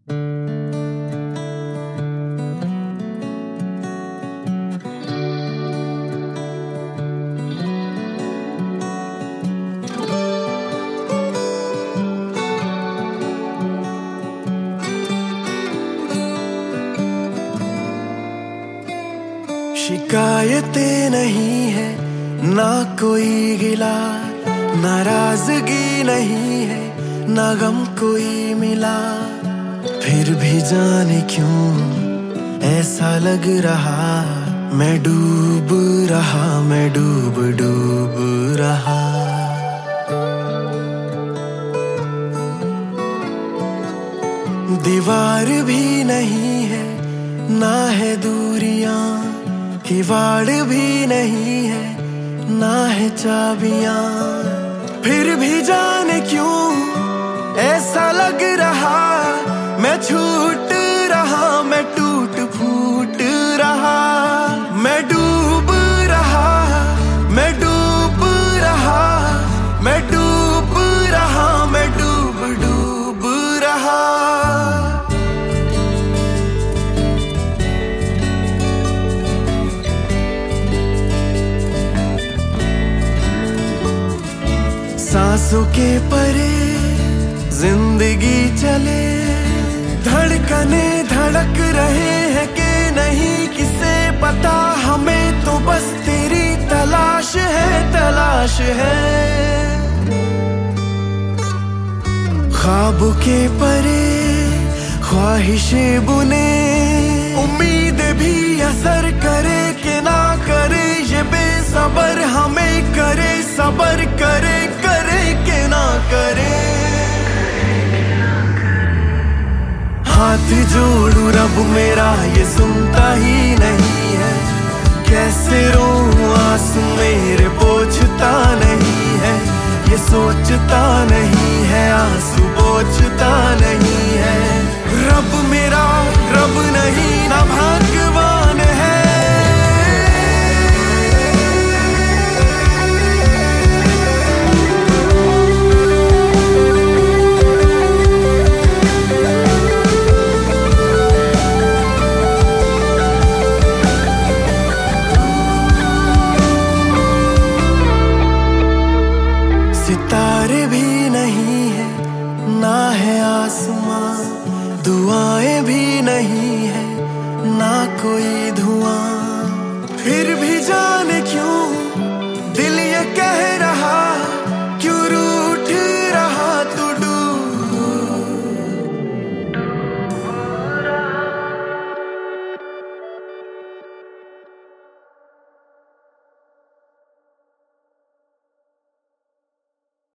शिकायतें नहीं है ना कोई गिला, नाराजगी नहीं है ना गम कोई मिला। फिर भी जाने क्यों ऐसा लग रहा, मैं डूब रहा, मैं डूब डूब रहा। दीवार भी नहीं है ना है दूरियां, किवाड़ भी नहीं है ना है चाबियां। फिर भी जाने क्यों ऐसा लग रहा, मैं छूट रहा, मैं टूट फूट रहा। मैं डूब रहा, मैं डूब रहा, मैं डूब रहा, मैं डूब डूब रहा। सांसों के परे जिंदगी चले, धड़कने धड़क रहे हैं कि नहीं किसे पता। हमें तो बस तेरी तलाश है, तलाश है। ख्वाब के परे ख्वाहिशें बुने, उम्मीद भी असर करे कि ना करे। ये बेसबर हमें करे, सबर करे, करे कि ना करे। हाथ जोड़ू रब मेरा ये सुनता ही नहीं है, कैसे रोऊं आंसू मेरे पोंछता नहीं है। ये सोचता नहीं है, आंसू पोंछता नहीं है। रब मेरा रब नहीं ना भगवान है। सितारे भी नहीं है ना है आसमां, दुआएं भी नहीं है ना कोई धुआं। फिर भी जाने क्यों